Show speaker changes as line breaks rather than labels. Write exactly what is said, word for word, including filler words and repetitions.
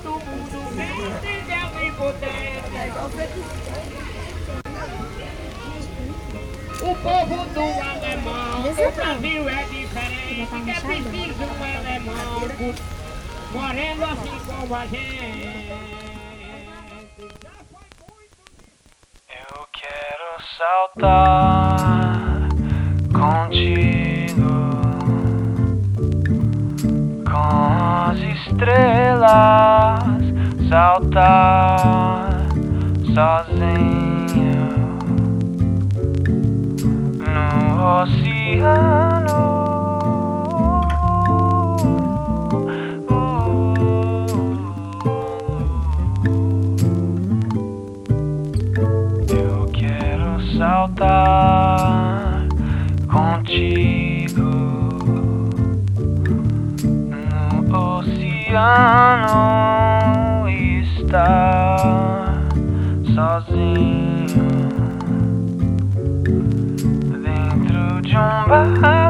do mundo vem entender e poder. O povo do alemão, o Brasil é diferente, que é preciso um alemão moreno assim como a gente.
Eu quero saltar contigo com as estrelas, saltar sozinho no oceano. Eu quero saltar contigo no oceano e estar sozinho dentro de um barco.